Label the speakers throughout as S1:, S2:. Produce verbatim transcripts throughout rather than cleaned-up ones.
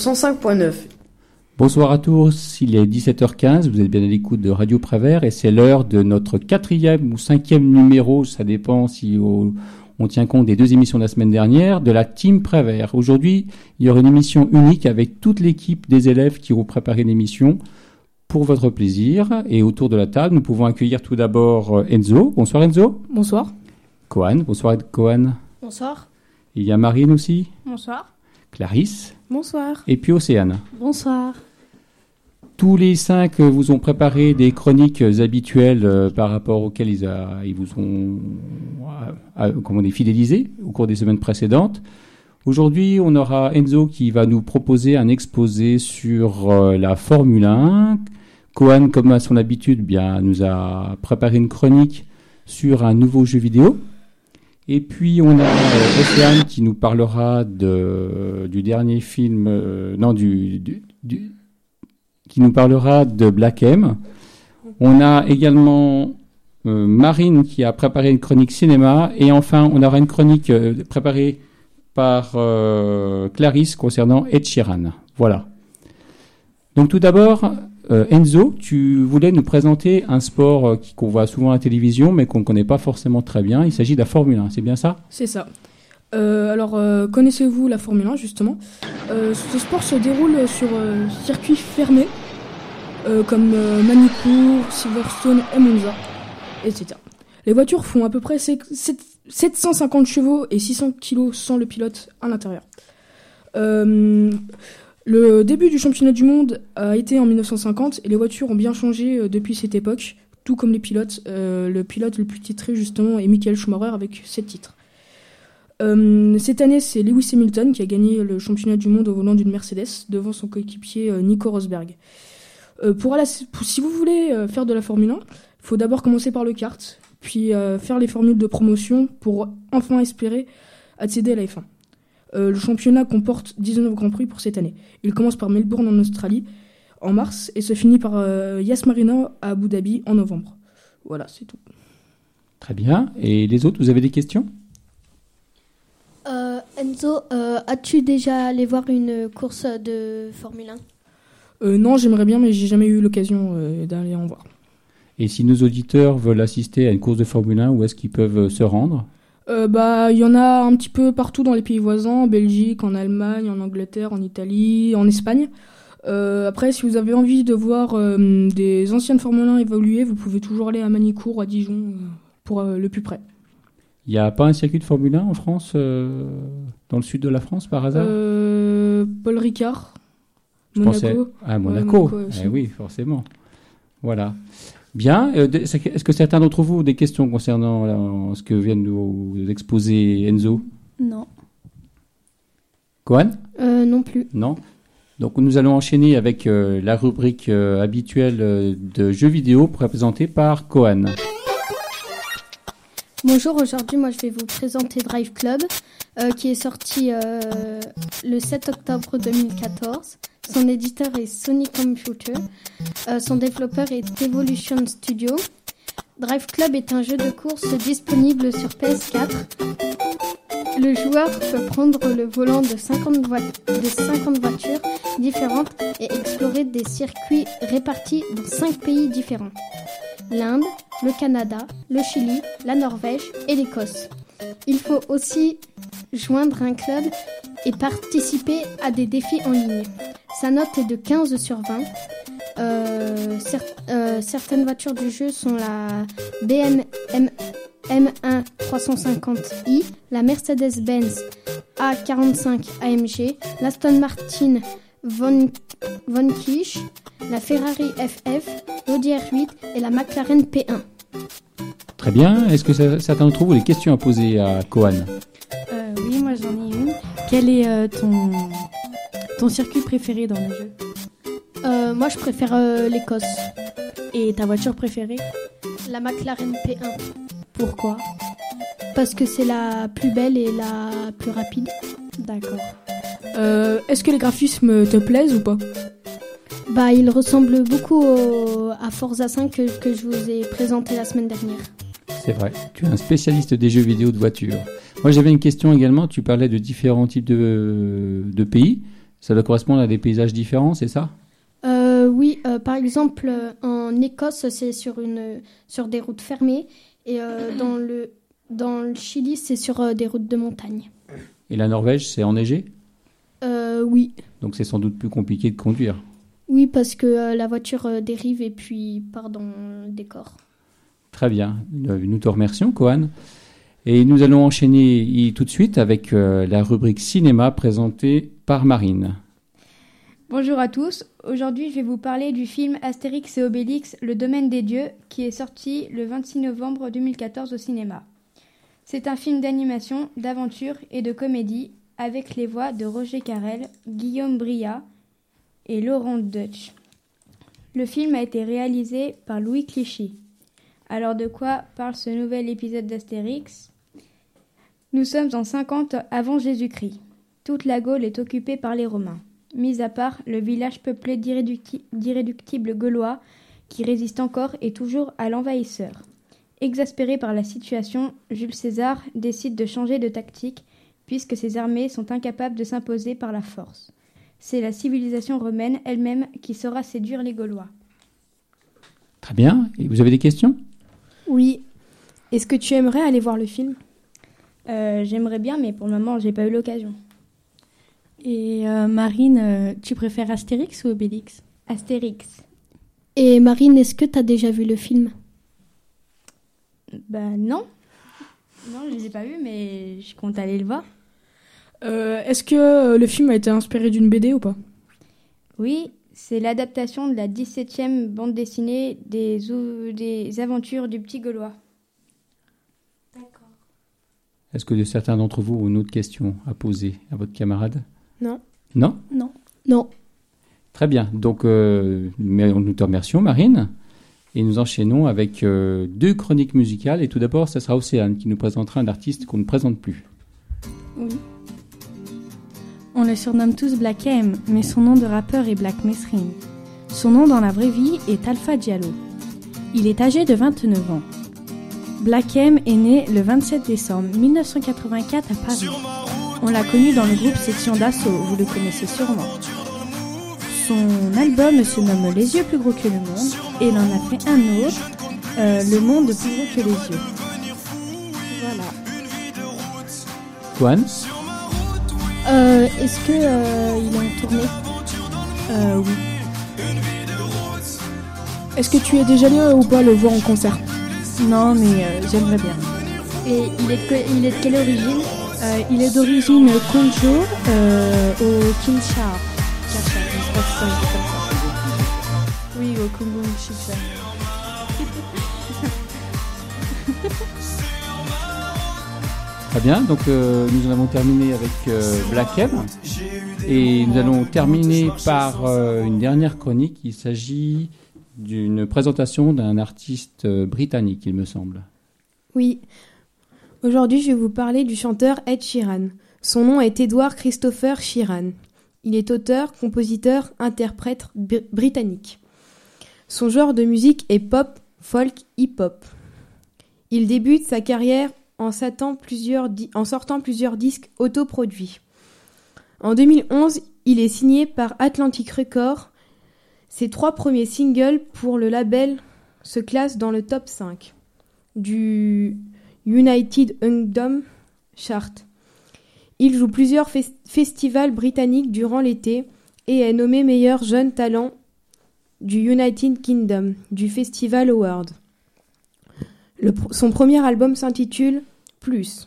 S1: cent cinq point neuf.
S2: Bonsoir à tous, il est dix-sept heures quinze, vous êtes bien à l'écoute de Radio Prévert et c'est l'heure de notre quatrième ou cinquième numéro, ça dépend si au, on tient compte des deux émissions de la semaine dernière, de la Team Prévert. Aujourd'hui, il y aura une émission unique avec toute l'équipe des élèves qui ont préparé l'émission pour votre plaisir. Et autour de la table, nous pouvons accueillir tout d'abord Enzo. Bonsoir Enzo.
S3: Bonsoir.
S2: Kohan. Bonsoir Kohan.
S4: Bonsoir.
S2: Il y a Marine aussi.
S4: Bonsoir.
S2: Clarisse.
S4: Bonsoir.
S2: Et puis Océane.
S4: Bonsoir.
S2: Tous les cinq vous ont préparé des chroniques habituelles euh, par rapport auxquelles ils, a, ils vous ont euh, euh, comment dire, fidélisés au cours des semaines précédentes. Aujourd'hui, on aura Enzo qui va nous proposer un exposé sur euh, la Formule un. Kohan, comme à son habitude, bien, nous a préparé une chronique sur un nouveau jeu vidéo. Et puis, on a euh, Océane qui nous parlera de, du dernier film, euh, non, du, du, du, qui nous parlera de Black M. On a également euh, Marine qui a préparé une chronique cinéma. Et enfin, on aura une chronique euh, préparée par euh, Clarisse concernant Ed Sheeran. Voilà. Donc, tout d'abord, Euh, Enzo, tu voulais nous présenter un sport euh, qu'on voit souvent à la télévision, mais qu'on ne connaît pas forcément très bien. Il s'agit de la Formule un, c'est bien ça ?
S3: C'est ça. Euh, alors, euh, connaissez-vous la Formule un, justement ? euh, Ce sport se déroule sur euh, circuit fermé, euh, comme euh, Manicourt, Silverstone et Monza, et cetera. Les voitures font à peu près sept cent cinquante chevaux et six cents kilos sans le pilote à l'intérieur. Euh... Le début du championnat du monde a été en dix-neuf cent cinquante et les voitures ont bien changé euh, depuis cette époque, tout comme les pilotes. Euh, le pilote le plus titré justement est Michael Schumacher avec sept titres. Euh, cette année, c'est Lewis Hamilton qui a gagné le championnat du monde au volant d'une Mercedes devant son coéquipier euh, Nico Rosberg. Euh, pour, la, pour si vous voulez euh, faire de la Formule un, il faut d'abord commencer par le kart, puis euh, faire les formules de promotion pour enfin espérer accéder à la F un. Euh, le championnat comporte dix-neuf Grands Prix pour cette année. Il commence par Melbourne en Australie en mars et se finit par euh, Yas Marina à Abu Dhabi en novembre. Voilà, c'est tout.
S2: Très bien. Et les autres, vous avez des questions ?
S4: euh, Enzo, euh, as-tu déjà allé voir une course de Formule un ?
S3: euh, Non, j'aimerais bien, mais j'ai jamais eu l'occasion euh, d'aller en voir.
S2: Et si nos auditeurs veulent assister à une course de Formule un, où est-ce qu'ils peuvent se rendre ?
S3: Euh, bah, il y en a un petit peu partout dans les pays voisins, en Belgique, en Allemagne, en Angleterre, en Italie, en Espagne. Euh, après, si vous avez envie de voir euh, des anciennes Formule un évoluer, vous pouvez toujours aller à Manicourt ou à Dijon euh, pour euh, le plus près.
S2: Il n'y a pas un circuit de Formule un en France, euh, dans le sud de la France, par hasard ?
S3: euh, Paul Ricard,
S2: Je
S3: Monaco.
S2: pensais... Ah, Monaco,
S3: ouais, Monaco
S2: eh oui, forcément. Voilà. Bien. Est-ce que certains d'entre vous ont des questions concernant là, ce que vient de nous exposer Enzo ?
S4: Non.
S2: Kohan ?
S4: euh, Non plus.
S2: Non. Donc nous allons enchaîner avec euh, la rubrique euh, habituelle euh, de jeux vidéo présentée par Kohan.
S4: Bonjour, aujourd'hui moi je vais vous présenter Drive Club euh, qui est sorti euh, le sept octobre deux mille quatorze. Son éditeur est Sony Computer. Euh, son développeur est Evolution Studio. Drive Club est un jeu de course disponible sur P S quatre. Le joueur peut prendre le volant de cinquante, vo- de cinquante voitures différentes et explorer des circuits répartis dans cinq pays différents. L'Inde, le Canada, le Chili, la Norvège et l'Écosse. Il faut aussi joindre un club et participer à des défis en ligne. Sa note est de quinze sur vingt. Euh, cer- euh, certaines voitures du jeu sont la B M W M un trois cent cinquante i, la Mercedes-Benz A quarante-cinq A M G, l'Aston Martin Von, Von Kisch, la Ferrari F F, l'Audi R huit et la McLaren P un.
S2: Très bien. Est-ce que ça, certains d'entre vous ont des questions à poser à Kohan ?
S5: euh, Oui, moi j'en ai une. Quel est euh, ton, ton circuit préféré dans le jeu ?
S4: euh, Moi je préfère euh, l'Écosse.
S5: Et ta voiture préférée ?
S4: La McLaren P un.
S5: Pourquoi ?
S4: Parce que c'est la plus belle et la plus rapide.
S5: D'accord.
S3: Euh, est-ce que les graphismes te plaisent ou pas ?
S4: Bah, il ressemble beaucoup au, à Forza cinq que, que je vous ai présenté la semaine dernière.
S2: C'est vrai, tu es un spécialiste des jeux vidéo de voitures. Moi, j'avais une question également. Tu parlais de différents types de, de pays. Ça doit correspondre à des paysages différents, c'est ça?
S4: Euh, oui, euh, par exemple, euh, en Écosse, c'est sur, une, sur des routes fermées. Et euh, dans, le, dans le Chili, c'est sur euh, des routes de montagne.
S2: Et la Norvège, c'est enneigé?
S4: Euh, oui.
S2: Donc c'est sans doute plus compliqué de conduire.
S4: Oui, parce que euh, la voiture euh, dérive et puis part dans le décor.
S2: Très bien. Nous te remercions, Kohan. Et nous allons enchaîner tout de suite avec euh, la rubrique cinéma présentée par Marine.
S1: Bonjour à tous. Aujourd'hui, je vais vous parler du film Astérix et Obélix, Le Domaine des Dieux, qui est sorti le vingt-six novembre deux mille quatorze au cinéma. C'est un film d'animation, d'aventure et de comédie avec les voix de Roger Carrel, Guillaume Briat et Laurent Deutsch. Le film a été réalisé par Louis Clichy. Alors de quoi parle ce nouvel épisode d'Astérix ? Nous sommes en cinquante avant Jésus-Christ. Toute la Gaule est occupée par les Romains, mis à part le village peuplé d'irréducti- d'irréductibles Gaulois qui résistent encore et toujours à l'envahisseur. Exaspéré par la situation, Jules César décide de changer de tactique puisque ses armées sont incapables de s'imposer par la force. C'est la civilisation romaine elle-même qui saura séduire les Gaulois.
S2: Très bien. Et vous avez des questions ?
S6: Oui. Est-ce que tu aimerais aller voir le film ?
S1: Euh, j'aimerais bien, mais pour le moment, j'ai pas eu l'occasion.
S5: Et euh, Marine, euh, tu préfères Astérix ou Obélix ?
S1: Astérix.
S4: Et Marine, est-ce que tu as déjà vu le film ?
S1: Bah non. Non, je les ai pas vus, mais je compte aller le voir.
S3: Euh, est-ce que euh, le film a été inspiré d'une B D ou pas ?
S1: Oui, c'est l'adaptation de la dix-septième bande dessinée des, ou- des aventures du petit Gaulois.
S2: Est-ce que certains d'entre vous ont une autre question à poser à votre camarade ?
S6: Non.
S2: Non ?
S4: Non. Non.
S2: Très bien. Donc, euh, mais nous te remercions, Marine. Et nous enchaînons avec euh, deux chroniques musicales. Et tout d'abord, ce sera Océane qui nous présentera un artiste qu'on ne présente plus.
S5: Oui. On le surnomme tous Black M, mais son nom de rappeur est Black Mesrine. Son nom dans la vraie vie est Alpha Diallo. Il est âgé de vingt-neuf ans. Black M est né le vingt-sept décembre mille neuf cent quatre-vingt-quatre à Paris. On l'a connu dans le groupe Section d'Assaut, vous le connaissez sûrement. Son album se nomme Les yeux plus gros que le monde et il en a fait un autre, euh, Le monde plus gros que les yeux. Voilà.
S2: Juan ?
S4: Euh, est-ce que euh, il est en tournée ?
S5: Euh, oui.
S3: Est-ce que tu es déjà allé ou pas le voir en concert ?
S5: Non, mais euh, j'aimerais bien.
S1: Et il est de, que- il est de quelle origine ?
S5: Euh, il est d'origine Konjo euh, au Kinshasa. Kinshasa, je sais pas si ça se dit comme ça. Oui, au Congo-Kinshasa.
S2: Très bien. Donc, euh, nous en avons terminé avec euh, Black M. Et nous allons terminer par euh, une dernière chronique. Il s'agit d'une présentation d'un artiste euh, britannique, il me semble.
S6: Oui. Aujourd'hui, je vais vous parler du chanteur Ed Sheeran. Son nom est Edward Christopher Sheeran. Il est auteur, compositeur, interprète br- britannique. Son genre de musique est pop, folk, hip-hop. Il débute sa carrière en, sortant plusieurs, di- en sortant plusieurs disques autoproduits. En deux mille onze, il est signé par Atlantic Records. Ses trois premiers singles pour le label se classent dans le top cinq du United Kingdom Chart. Il joue plusieurs fes- festivals britanniques durant l'été et est nommé meilleur jeune talent du United Kingdom du Festival Award. Le pr- son premier album s'intitule Plus.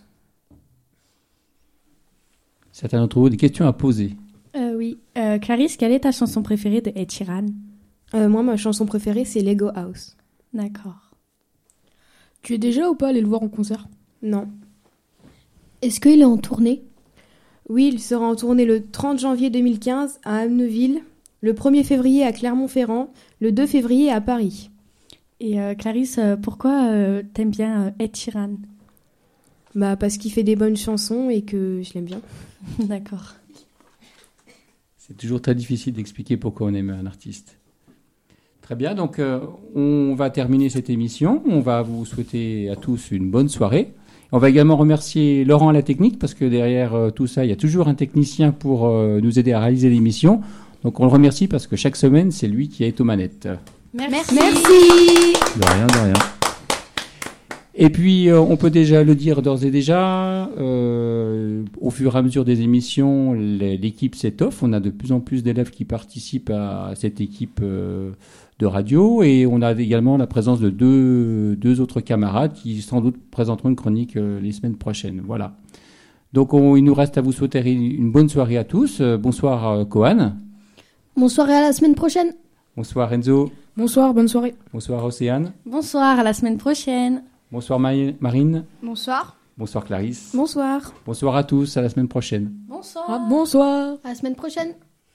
S2: Certains d'entre vous ont des questions à poser.
S5: Euh, oui. Euh, Clarisse, quelle est ta chanson préférée de Ed Sheeran ?
S6: Euh, moi, ma chanson préférée, c'est Lego House.
S5: D'accord.
S3: Tu es déjà ou pas allé le voir en concert ?
S6: Non.
S4: Est-ce qu'il est en tournée ?
S6: Oui, il sera en tournée le trente janvier deux mille quinze à Amneville, le premier février à Clermont-Ferrand, le deux février à Paris.
S5: Et euh, Clarisse, euh, pourquoi euh, t'aimes bien euh, Ed Sheeran ?
S6: Bah, parce qu'il fait des bonnes chansons et que je l'aime bien.
S5: D'accord.
S2: C'est toujours très difficile d'expliquer pourquoi on aime un artiste. Très bien, donc euh, on va terminer cette émission. On va vous souhaiter à tous une bonne soirée. On va également remercier Laurent à la technique, parce que derrière euh, tout ça, il y a toujours un technicien pour euh, nous aider à réaliser l'émission. Donc on le remercie parce que chaque semaine, c'est lui qui est aux manettes.
S1: Merci.
S6: Merci.
S2: De rien, de rien. Et puis, euh, on peut déjà le dire d'ores et déjà, euh, au fur et à mesure des émissions, les, l'équipe s'étoffe. On a de plus en plus d'élèves qui participent à, à cette équipe euh, de radio. Et on a également la présence de deux, deux autres camarades qui sans doute présenteront une chronique euh, les semaines prochaines. Voilà. Donc, on, il nous reste à vous souhaiter une bonne soirée à tous. Euh, bonsoir, euh, Kohan.
S4: Bonsoir et à la semaine prochaine.
S2: Bonsoir, Enzo.
S3: Bonsoir, bonne soirée.
S2: Bonsoir, Océane.
S5: Bonsoir, à la semaine prochaine.
S2: Bonsoir, Maï- Marine.
S1: Bonsoir.
S2: Bonsoir, Clarisse.
S6: Bonsoir.
S2: Bonsoir à tous. À la semaine prochaine.
S5: Bonsoir.
S3: Ah, bonsoir.
S4: À la semaine prochaine.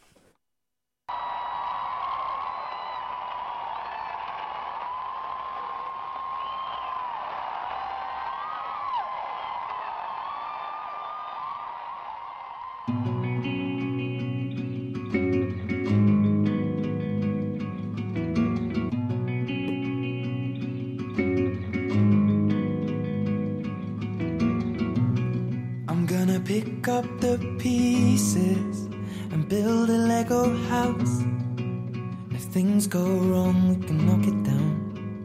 S7: Pick up the pieces and build a Lego house. If things go wrong, we can knock it down.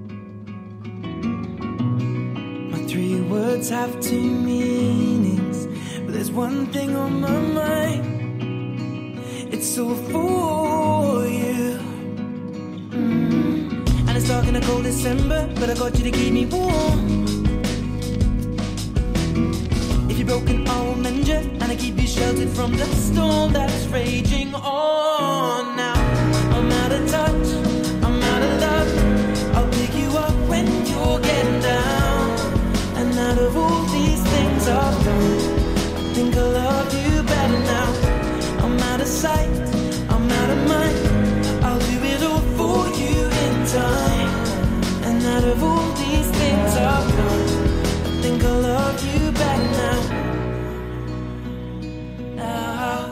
S7: My three words have two meanings, but there's one thing on my mind. It's all for you. Mm. And it's dark in a cold December, but I got you to keep me warm. If you're broken, I will mend you, and I keep you sheltered from the storm that's raging on. Now I'm out of touch, I'm out of love. I'll pick you up when you're getting down. And out of all these things I've done, I think I love you better now. I'm out of sight, I'm out of mind. I'll do it all for you in time. And out of all these things I've done, I think I love you better now. Now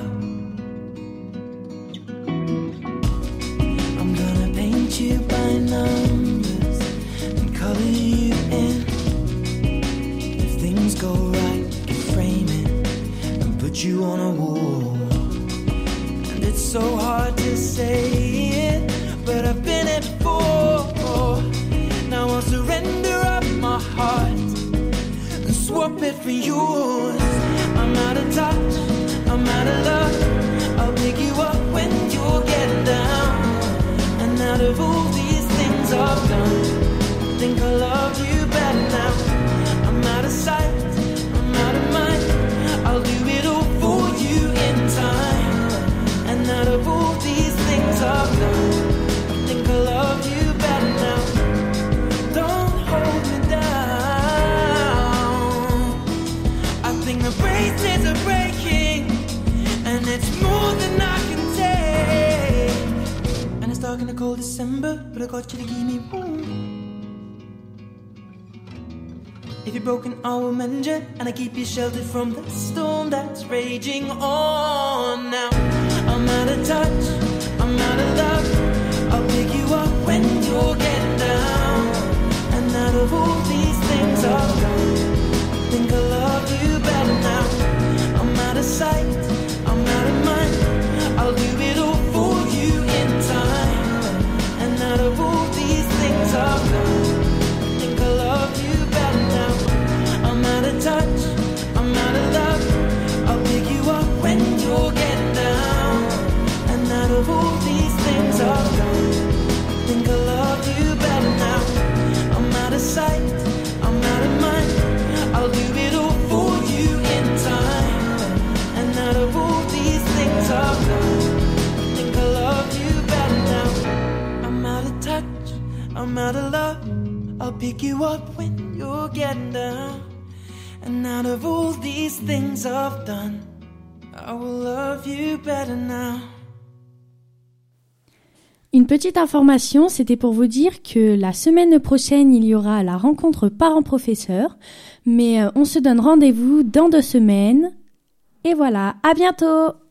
S7: I'm gonna paint you by numbers and color you in. If things go right, we can frame it and put you on a wall. And it's so hard to say it, but I've been it before. Now I'll surrender up my heart and swap it for yours. I'm out of touch, I'm out of love. I'll pick you up when you're getting down. And out of all these things I've done, I think I love you better now. I'm out of sight, I'm out of mind. I'll do it all for you in time. And out of all these things I've done, I think I love you better now. Don't hold me down. I think the braces are breaking, and it's more than I can take. And it's dark in a cold December, but I got you to keep me warm. If you're broken, I will mend you, and I keep you sheltered from the storm that's raging on. Now I'm out of touch, I'm out of love. I'll pick you up when you're getting down. And out of all these things I've done, I think I love you better now. I'm out of sight, I'm out of mind. I'll do it all for you in time. And out of all these things I've done, I think I love you better now. I'm out of touch, I'm out of love. I'll pick you up when you're getting down. And out of all these things I've done, I think I love you better now. I'm out of sight, I'm out of mind. I'll do it all for you in time. And out of all these things I've done, I think I love you better now. I'm out of touch, I'm out of love. I'll pick you up when you're getting down. And out of all these things I've done, I will love you better now.
S5: Une petite information, c'était pour vous dire que la semaine prochaine, il y aura la rencontre parents-professeurs. Mais euh, on se donne rendez-vous dans deux semaines. Et voilà, à bientôt!